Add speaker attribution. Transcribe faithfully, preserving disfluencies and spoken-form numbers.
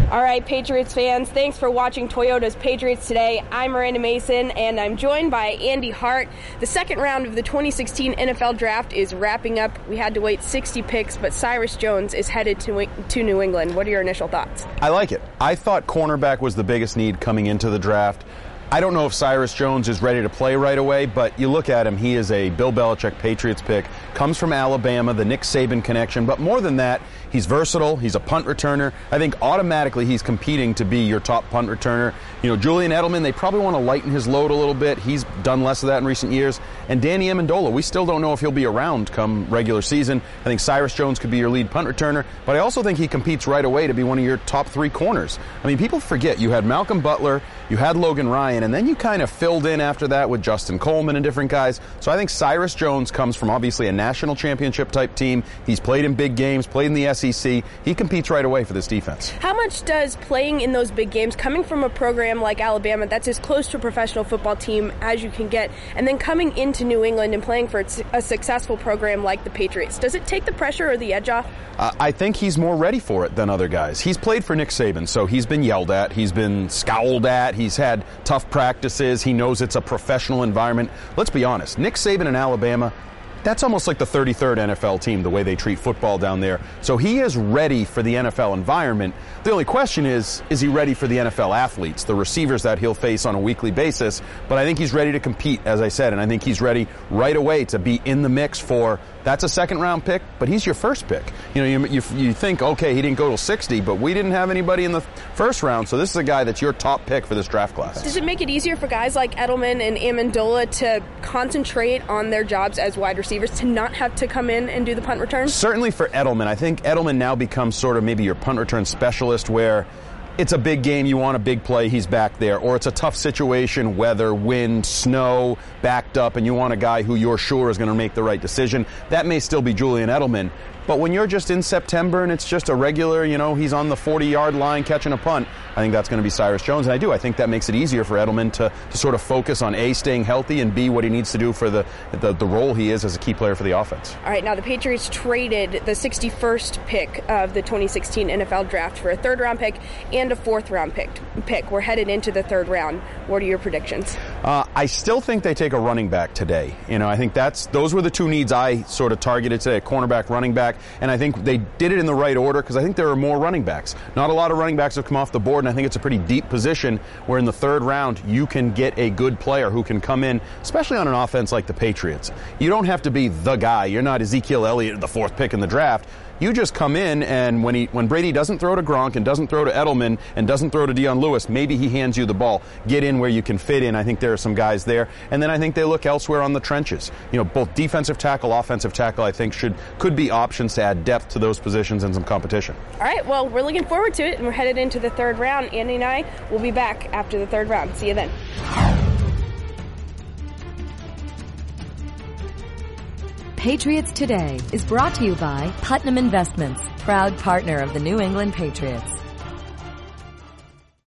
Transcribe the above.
Speaker 1: All right, Patriots fans, thanks for watching Toyota's Patriots Today. I'm Miranda Mason, and I'm joined by Andy Hart. The second round of the twenty sixteen N F L Draft is wrapping up. We had to wait sixty picks, but Cyrus Jones is headed to, to New England. What are your initial thoughts?
Speaker 2: I like it. I thought cornerback was the biggest need coming into the draft. I don't know if Cyrus Jones is ready to play right away, but you look at him, he is a Bill Belichick Patriots pick, comes from Alabama, the Nick Saban connection, but more than that, he's versatile, he's a punt returner. I think automatically he's competing to be your top punt returner. You know, Julian Edelman, they probably want to lighten his load a little bit. He's done less of that in recent years. And Danny Amendola, we still don't know if he'll be around come regular season. I think Cyrus Jones could be your lead punt returner, but I also think he competes right away to be one of your top three corners. I mean, people forget you had Malcolm Butler, you had Logan Ryan, and then you kind of filled in after that with Justin Coleman and different guys. So I think Cyrus Jones comes from obviously a national championship type team. He's played in big games, played in the S E C. He competes right away for this defense. How
Speaker 1: much does playing in those big games, coming from a program like Alabama that's as close to a professional football team as you can get, and then coming into New England and playing for a successful program like the Patriots, does it take the pressure or the edge off?
Speaker 2: Uh, I think he's more ready for it than other guys. He's played for Nick Saban, so he's been yelled at, he's been scowled at, he's had tough practices, he knows it's a professional environment. Let's be honest, Nick Saban in Alabama, that's almost like the thirty-third N F L team, the way they treat football down there. So he is ready for the N F L environment. The only question is, is he ready for the N F L athletes, the receivers that he'll face on a weekly basis? But I think he's ready to compete, as I said, and I think he's ready right away to be in the mix for, that's a second round pick, but he's your first pick. You know, you, you, you think, okay, he didn't go till sixty, but we didn't have anybody in the first round, so this is a guy that's your top pick for this draft class.
Speaker 1: Does it make it easier for guys like Edelman and Amendola to concentrate on their jobs as wide receivers, to not have to come in and do the punt return?
Speaker 2: Certainly for Edelman. I think Edelman now becomes sort of maybe your punt return specialist, where it's a big game, you want a big play, he's back there. Or it's a tough situation, weather, wind, snow, backed up, and you want a guy who you're sure is going to make the right decision. That may still be Julian Edelman. But when you're just in September and it's just a regular, you know, he's on the forty-yard line catching a punt, I think that's going to be Cyrus Jones. And I do. I think that makes it easier for Edelman to, to sort of focus on A, staying healthy, and B, what he needs to do for the, the, the role he is as a key player for the offense.
Speaker 1: All right, now the Patriots traded the sixty-first pick of the twenty sixteen N F L Draft for a third-round pick and a fourth-round pick. pick. We're headed into the third round. What are your predictions?
Speaker 2: Uh, I still think they take a running back today. You know, I think that's those were the two needs I sort of targeted today, a cornerback, running back. And I think they did it in the right order because I think there are more running backs. Not a lot of running backs have come off the board, and I think it's a pretty deep position where in the third round you can get a good player who can come in, especially on an offense like the Patriots. You don't have to be the guy. You're not Ezekiel Elliott, the fourth pick in the draft. You just come in, and when he when Brady doesn't throw to Gronk and doesn't throw to Edelman and doesn't throw to Dion Lewis, maybe he hands you the ball. Get in where you can fit in. I think there are some guys there. And then I think they look elsewhere on the trenches. You know, both defensive tackle, offensive tackle, I think should could be options to add depth to those positions and some competition.
Speaker 1: All right, well, we're looking forward to it, and we're headed into the third round. Andy and I will be back after the third round. See you then.
Speaker 3: Patriots Today is brought to you by Putnam Investments, proud partner of the New England Patriots.